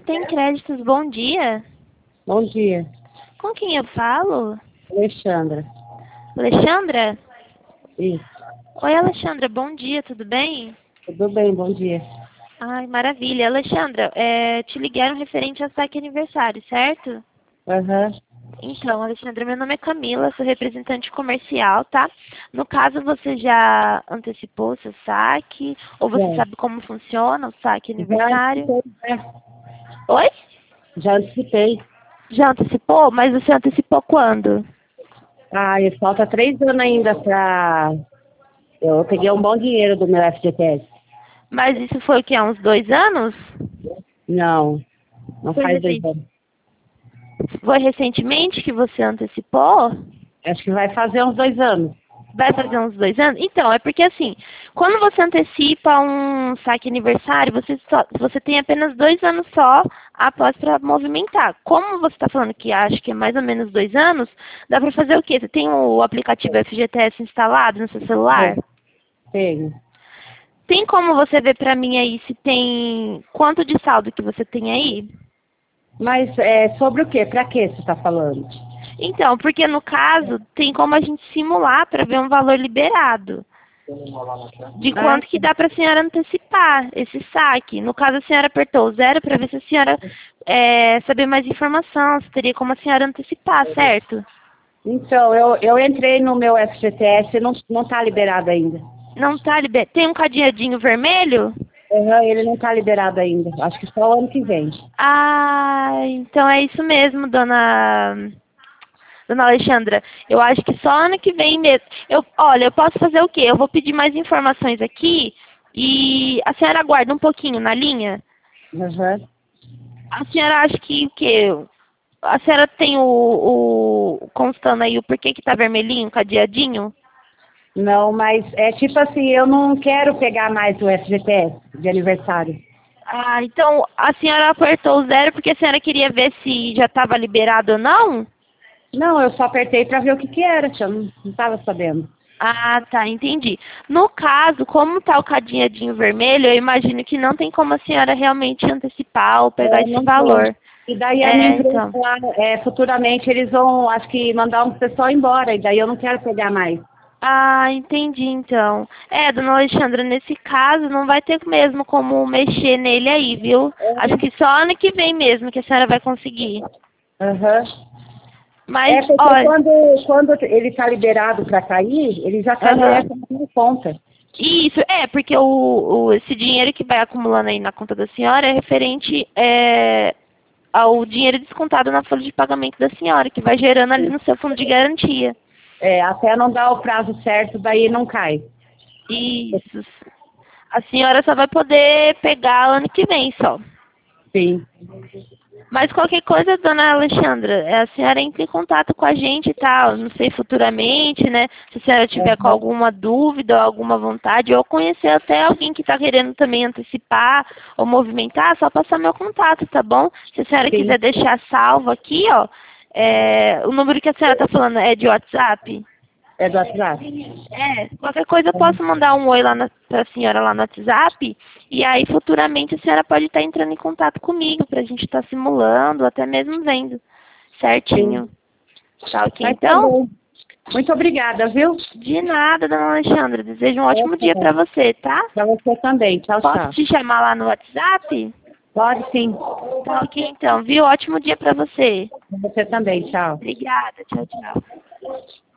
Tem Créditos, bom dia. Bom dia, Com quem eu falo? Alexandra. Alexandra? Isso, Oi, Alexandra, bom dia, tudo bem? tudo bem, bom dia. Ai, maravilha. Alexandra, te ligaram referente ao saque aniversário, certo? Aham. Então, Alexandra, meu nome é Camila, sou representante comercial, tá? No caso, você já antecipou o seu saque? Ou você Já, sabe como funciona o saque já aniversário? antecipei, né? Oi? Já antecipei. Já antecipou? Mas você antecipou quando? Ah, e falta 3 anos ainda pra... Eu peguei um bom dinheiro do meu FGTS. Mas isso foi o quê? Há uns 2 anos? Não, não Foi faz 2 recente. anos. Foi recentemente que você antecipou? Acho que vai fazer uns 2 anos. Vai fazer uns 2 anos? Então, é porque assim, quando você antecipa um saque aniversário, você tem apenas 2 anos só após para movimentar. Como você está falando que acha que é mais ou menos 2 anos, dá para fazer o quê? Você tem o aplicativo FGTS instalado no seu celular? Tenho. Tem como você ver para mim aí se tem quanto de saldo que você tem aí? Mas sobre o quê? Pra que você está falando? Então, porque no caso, tem como a gente simular para ver um valor liberado. De Ah, quanto que dá para a senhora antecipar esse saque. No caso, a senhora apertou o zero para ver se a senhora saber mais informação, se teria como a senhora antecipar, certo? então, eu entrei no meu FGTS e não está liberado ainda. Não tá liberado. Tem um cadeadinho vermelho? Aham, ele não está liberado ainda. Acho que só o ano que vem. Ah, então é isso mesmo, Dona Alexandra. Eu acho que só ano que vem mesmo. Olha, eu posso fazer o quê? Eu vou pedir mais informações aqui e a senhora aguarda um pouquinho na linha. Aham. A senhora acha que o quê? A senhora tem constando aí o porquê que tá vermelhinho, cadeadinho? Não, mas é tipo assim, eu não quero pegar mais o FGTS de aniversário. Ah, então a senhora apertou o zero porque a senhora queria ver se já estava liberado ou não? Não, eu só apertei para ver o que era, que eu não estava sabendo. Ah, tá, entendi. No caso, como tá o cadeadinho vermelho, eu imagino que não tem como a senhora realmente antecipar ou pegar esse Não tem. valor. E daí a minha É, empresa então. lá, futuramente eles vão, acho que mandar um pessoal embora, e daí eu não quero pegar mais. Ah, entendi então. Dona Alexandra, nesse caso não vai ter mesmo como mexer nele aí, viu? Acho que só ano que vem mesmo que a senhora vai conseguir. Aham. Mas, É porque olha, quando ele está liberado para cair, ele já cai aham. direto na minha conta. Isso, porque esse dinheiro que vai acumulando aí na conta da senhora é referente ao dinheiro descontado na folha de pagamento da senhora, que vai gerando ali no seu fundo de garantia. Até não dar o prazo certo, daí não cai. Isso. A senhora só vai poder pegar ano que vem só. Sim. Mas qualquer coisa, dona Alexandra, a senhora entra em contato com a gente e tal, não sei, futuramente, né? Se a senhora tiver com Aham. alguma dúvida ou alguma vontade, ou conhecer até alguém que está querendo também antecipar ou movimentar, só passar meu contato, tá bom? Se a senhora Sim. quiser deixar salvo aqui, ó, o número que a senhora está falando é de WhatsApp? É do WhatsApp. Qualquer coisa eu posso mandar um oi lá para a senhora lá no WhatsApp e aí futuramente a senhora pode estar entrando em contato comigo para a gente estar simulando, até mesmo vendo Sim. certinho. Tá ok, Mas tá então? bom. Muito obrigada, viu? De nada, dona Alexandra. Desejo um É, ótimo tá dia para bom. você, tá? Para você também. Tchau, Posso tchau. te chamar lá no WhatsApp? Pode sim. Tá ok, então, viu? Ótimo dia para você. Você também. Tchau. Obrigada. Tchau, tchau.